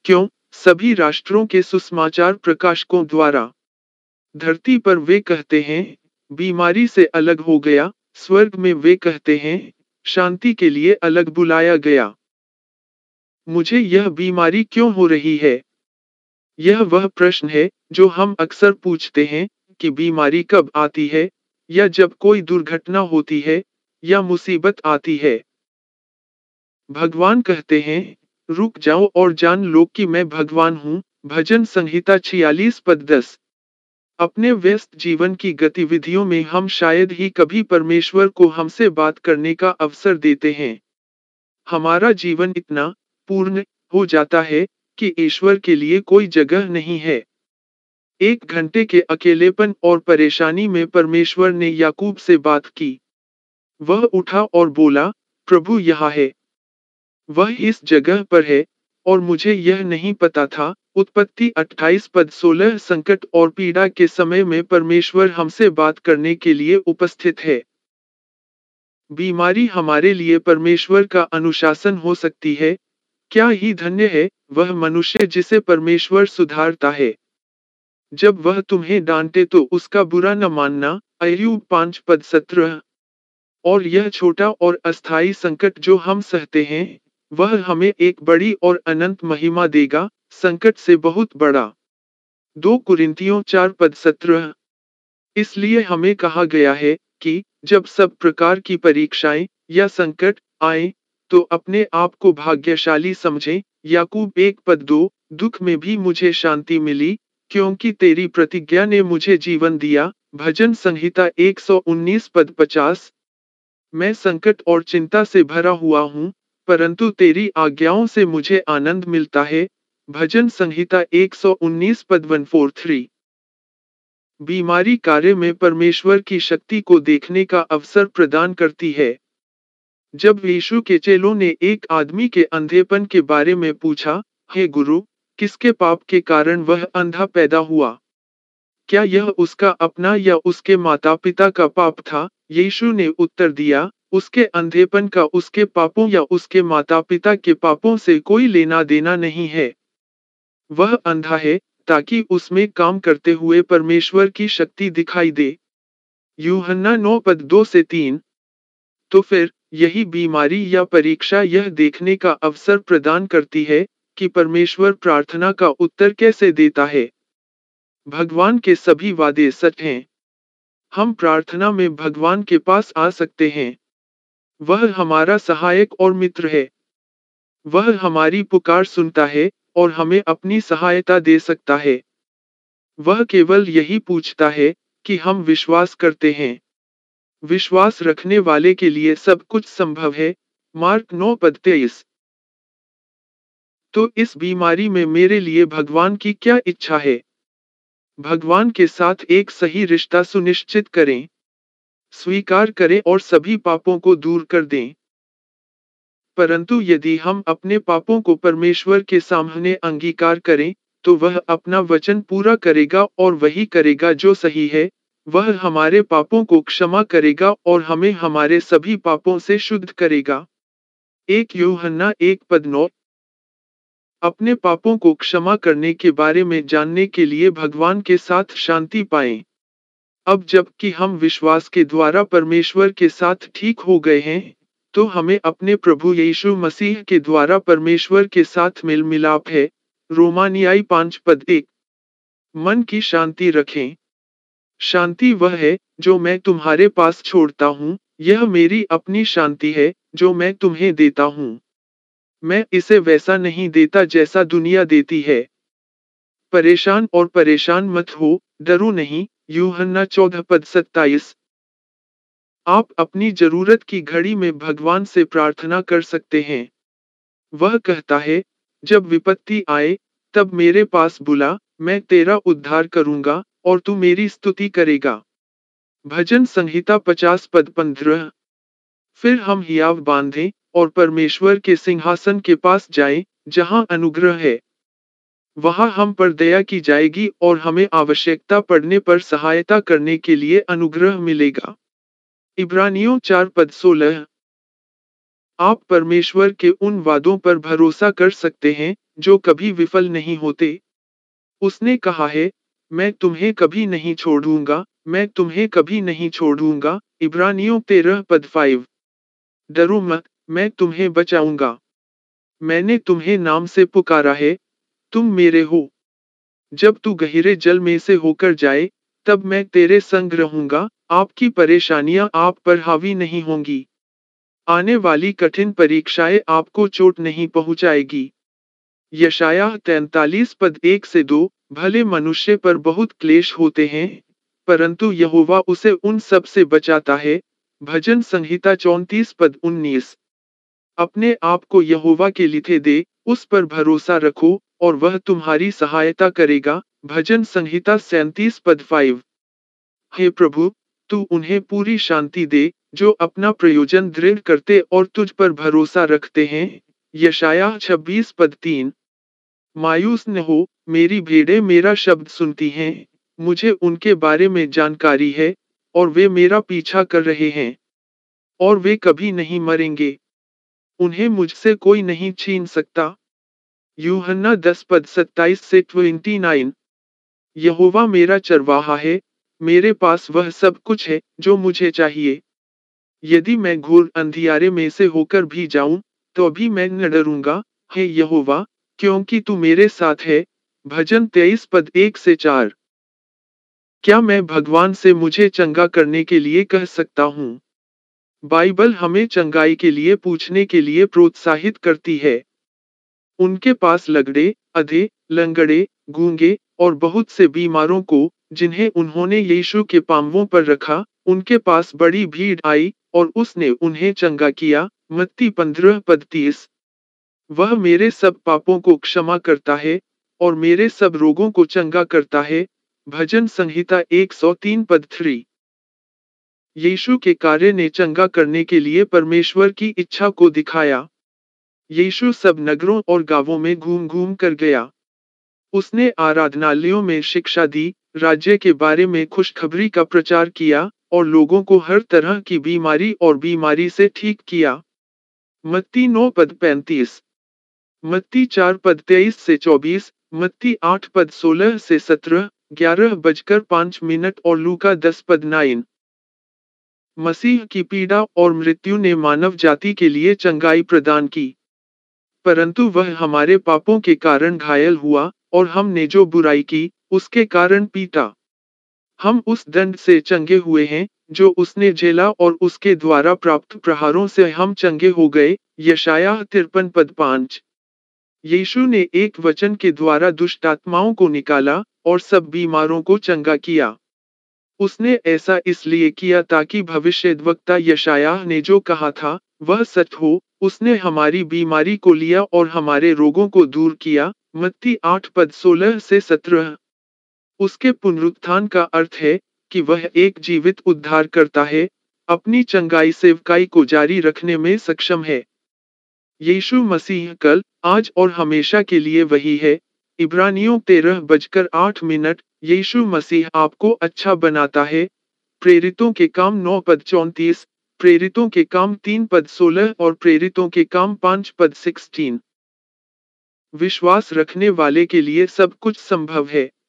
क्यों? सभी राष्ट्रों के सुसमाचार प्रकाशकों द्वारा धरती पर वे कहते हैं, बीमारी से अलग हो गया, स्वर्ग में वे कहते हैं, शांति के लिए अलग बुलाया गया। मुझे यह बीमारी क्यों हो रही है? यह वह प्रश्न है जो हम अक्सर पूछते हैं कि बीमारी कब आती है, या जब कोई दुर्घटना होती है, या मुसीबत आती है। भगवान कहते हैं, रुक जाओ और जान लो कि मैं भगवान हूँ। भजन संहिता 46 पद 10। अपने व्यस्त जीवन की गतिविधियों में हम शायद ही कभी परमेश्वर को हमसे बात करने का अवसर देते हैं। हमारा जीवन इतना पूर्ण हो जाता है कि ईश्वर के लिए कोई जगह नहीं है। 1 घंटे के अकेलेपन और परेशानी में परमेश्वर ने याकूब से बात की। वह उठा और बोला, प्रभु यहाँ है। वह इस जगह पर है, और मुझे यह नहीं पता था। उत्पत्ति 28 पद 16। संकट और पीड़ा के समय में परमेश्वर हमसे बात करने के लिए उपस्थित है। बीमारी हमारे लिए परमेश्वर का अनुशासन हो सकती है। क्या ही धन्य है वह मनुष्य जिसे परमेश्वर सुधारता है। जब वह तुम्हें डांटे तो उसका बुरा न मानना। अय्यूब 5 पद 17। और यह छोटा और अस्थायी संकट जो हम सहते हैं, वह हमें एक बड़ी और अनंत महिमा देगा, संकट से बहुत बड़ा। 2 कुरिन्थियों 4 पद 17। इसलिए हमें कहा गया है कि जब सब प्रकार की परीक्षाएं या संकट आए, तो अपने आप को भाग्यशाली समझें। याकूब 1 पद 2। दुख में भी मुझे शांति मिली, क्योंकि तेरी प्रतिज्ञा ने मुझे जीवन दिया। भजन संहिता 119 पद 50। मैं संकट और चिंता से भरा हुआ हूँ, परंतु तेरी आज्ञाओं से मुझे आनंद मिलता है। भजन संहिता 119 पद 143। बीमारी कार्य में परमेश्वर की शक्ति को देखने का अवसर प्रदान करती है। जब यीशु के चेलों ने एक आदमी के अंधेपन के बारे में पूछा, हे गुरु, किसके पाप के कारण वह अंधा पैदा हुआ? क्या यह उसका अपना या उसके माता-पिता का पाप था? यीशु ने उत्तर दिया, उसके अंधेपन का उसके पापों या उसके माता-पिता के पापों से कोई लेना देना नहीं है। वह अंधा है, ताकि उसमें काम करते हुए परमेश्वर की शक्ति दिखाई दे। यूहन्ना 9 पद 2 से 3। तो फिर, यही बीमारी या परीक्षा यह देखने का अवसर प्रदान करती है कि परमेश्वर प्रार्थना का उत्तर कैसे देता है। भगवान के सभी वादे सच हैं। हम प्रार्थना में भगवान के पास आ सकते हैं। वह हमारा सहायक और मित्र है। वह हमारी पुकार सुनता है और हमें अपनी सहायता दे सकता है। वह केवल यही पूछता है कि हम विश्वास करते हैं। विश्वास रखने वाले के लिए सब कुछ संभव है। मार्क 9 पद 23। तो इस बीमारी में मेरे लिए भगवान की क्या इच्छा है? भगवान के साथ एक सही रिश्ता सुनिश्चित करें, स्वीकार करें और सभी पापों को दूर कर दें। परंतु यदि हम अपने पापों को परमेश्वर के सामने अंगीकार करें, तो वह अपना वचन पूरा करेगा और वही करेगा जो सही है। वह हमारे पापों को क्षमा करेगा और हमें हमारे सभी पापों से शुद्ध करेगा। 1 यूहन्ना 1 पद 9। अपने पापों को क्षमा करने के बारे में जानने के लिए भगवान के साथ शांति पाएं। अब जबकि हम विश्वास के द्वारा परमेश्वर के साथ ठीक हो गए हैं, तो हमें अपने प्रभु यीशु मसीह के द्वारा परमेश्वर के साथ मेल मिलाप है। रोमानियाई 5 पद 1। मन की शांति रखें। शांति वह है जो मैं तुम्हारे पास छोड़ता हूँ, यह मेरी अपनी शांति है जो मैं तुम्हें देता हूँ। मैं इसे वैसा नहीं देता जैसा दुनिया देती है। परेशान और परेशान मत हो, डरो नहीं। यूहन्ना 14 पद 27। आप अपनी जरूरत की घड़ी में भगवान से प्रार्थना कर सकते हैं। वह कहता है, जब विपत्ति आए, तब मेरे पास बुला, मैं तेरा उद्धार करूंगा, और तू मेरी स्तुति करेगा। भजन संहिता 50 पद 15। फिर हम हियाव बांधें, और परमेश्वर के सिंहासन के पास जाएं, जहां अनुग्रह है। वहां हम पर दया की जाएगी और हमें आवश्यकता पड़ने पर सहायता करने के लिए अनुग्रह मिलेगा। इब्रानियों 4 पद 16। आप परमेश्वर के उन वादों पर भरोसा कर सकते हैं, जो कभी विफल नहीं होते। उसने कहा है, मैं तुम्हें कभी नहीं छोड़ूंगा, मैं तुम्हें कभी नहीं छोड़ूंगा। इब्रानियों 13 पद 5। डरो मत, मैं तुम्हें बचाऊंगा। मैंने तुम्हें नाम से पुकारा है, तुम मेरे हो। जब तू गहरे जल में से होकर जाए, तब मैं तेरे संग रहूंगा, आपकी परेशानियां आप पर हावी नहीं होंगी। आने वाली कठिन परीक्षाएं आपको चोट नहीं पहुंचाएगी। यशायाह 43 पद 1 से 2। भले मनुष्य पर बहुत क्लेश होते हैं, परंतु यहोवा उसे उन सब से बचाता है। भजन संहिता 34 पद 19। अपने आप को यहोवा के लिखे दे, उस पर भरोसा रखो, और वह तुम्हारी सहायता करेगा। भजन संहिता 37 पद 5। हे प्रभु, तू उन्हें पूरी शांति दे, जो अपना प्रयोजन दृढ़ करते और तुझ पर भरोसा रखते हैं। यशायाह 26 पद 3। मायूस न हो, मेरी भेड़ें मेरा शब्द सुनती हैं, मुझे उनके बारे में जानकारी है, और वे मेरा पीछा कर रहे हैं, और वे कभी नहीं मरेंगे। उन्हें मुझसे कोई नहीं छीन सकता। यूहन्ना 10 पद 27 से 29। यहोवा मेरा चरवाहा है, मेरे पास वह सब कुछ है, जो मुझे चाहिए। यदि मैं घोर अंधियारे में से होकर भी जाऊं, तो भी मैं न डरूंगा, हे यहोवा, क्योंकि तू मेरे साथ है। भजन 23 पद 1 से 4। क्या मैं भगवान से मुझे चंगा करने के लिए कह सकता हूँ? बाइबल हमें चंगाई के लिए पूछने के लिए प्रोत्साहित करती है। उनके पास लगड़े, अधे, लंगड़े, गूंगे और बहुत से बीमारों को, जिन्हें उन्होंने यीशु के पांवों पर रखा, उनके पास बड़ी भीड़ आई, और उसने उन्हें चंगा किया। मत्ती 15 पद 30। वह मेरे सब पापों को क्षमा करता है, और मेरे सब रोगों को चंगा करता है। भजन संहिता 103 पद 3। यीशु के कार्य ने चंगा करने के लिए परमेश्वर की इच्छा को दिखाया। यीशु सब नगरों और गांवों में घूम घूम कर गया। उसने आराधनालयों में शिक्षा दी, राज्य के बारे में खुशखबरी का प्रचार किया, और लोगों को हर तरह की बीमारी और बीमारी से ठीक किया। मत्ती 9 पद 35। मत्ती 4 पद 23 से 24। मत्ती 8 पद 16 से 17, 11:05 और लूका 10 पद 9। मसीह की पीड़ा और मृत्यु ने मानव जाति के लिए चंगाई प्रदान की। परंतु वह हमारे पापों के कारण घायल हुआ, और हमने जो बुराई की, उसके कारण पीटा। हम उस दंड से चंगे हुए हैं, जो उसने झेला, और उसके द्वारा प्राप्त प्रहारों से हम चंगे हो गए। यशायाह 53 पद 5। यीशु ने एक वचन के द्वारा दुष्ट आत्माओं को निकाला, और सब बीमारों को चंगा किया। उसने ऐसा इसलिए किया ताकि भविष्यद्वक्ता यशायाह ने जो कहा था, वह सच हो। उसने हमारी बीमारी को लिया और हमारे रोगों को दूर किया। मत्ती 8 पद 16 से 17। उसके पुनरुत्थान का अर्थ है कि वह एक जीवित उद्धार करता है, अपनी चंगाई सेवकाई को जारी रखने में सक्षम है। यीशु मसीह कल, आज और हमेशा के लिए वही है। इब्रानियों 13:08। यीशु मसीह आपको अच्छा बनाता है। प्रेरितों के काम 9 पद 34, प्रेरितों के काम 3 पद 16 और प्रेरितों के काम 5 पद 16। विश्वास रखने वाले के लिए सब कुछ संभव है।